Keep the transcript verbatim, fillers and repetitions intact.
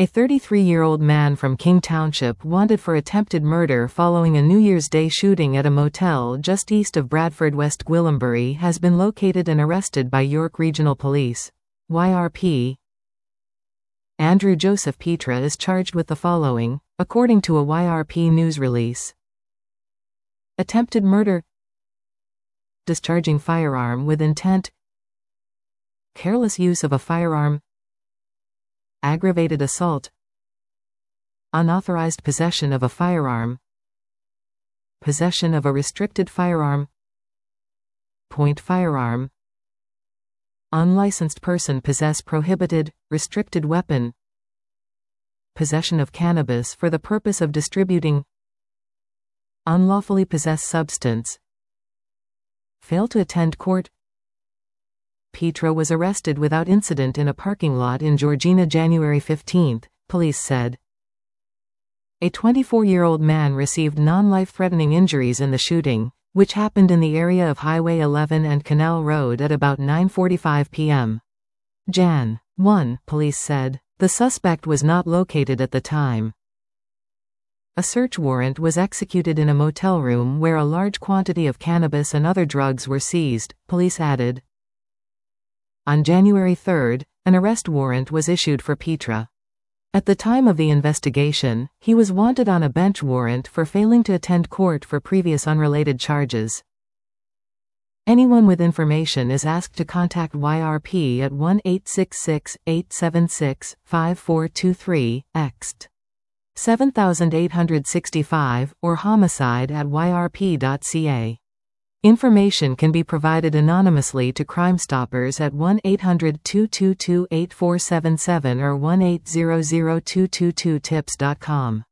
A thirty-three-year-old man from King Township wanted for attempted murder following a New Year's Day shooting at a motel just east of Bradford, West Gwillimbury, has been located and arrested by York Regional Police (Y R P). Andrew Joseph Petra is charged with the following, according to a Y R P news release: attempted murder, discharging firearm with intent, careless use of a firearm, aggravated assault, unauthorized possession of a firearm, possession of a restricted firearm, point firearm, unlicensed person possess prohibited, restricted weapon, possession of cannabis for the purpose of distributing, unlawfully possess substance, fail to attend court. Petra was arrested without incident in a parking lot in Georgina January fifteenth, police said. A twenty-four-year-old man received non-life-threatening injuries in the shooting, which happened in the area of Highway eleven and Canal Road at about nine forty-five p m January first, police said. The suspect was not located at the time. A search warrant was executed in a motel room where a large quantity of cannabis and other drugs were seized, police added. On January third, an arrest warrant was issued for Petra. At the time of the investigation, he was wanted on a bench warrant for failing to attend court for previous unrelated charges. Anyone with information is asked to contact Y R P at one eight six six, eight seven six, five four two three, ext. seven eight six five, or homicide at y r p dot c a. Information can be provided anonymously to Crime Stoppers at one eight hundred, two two two, eight four seven seven or one eight hundred, two two two, tips dot com.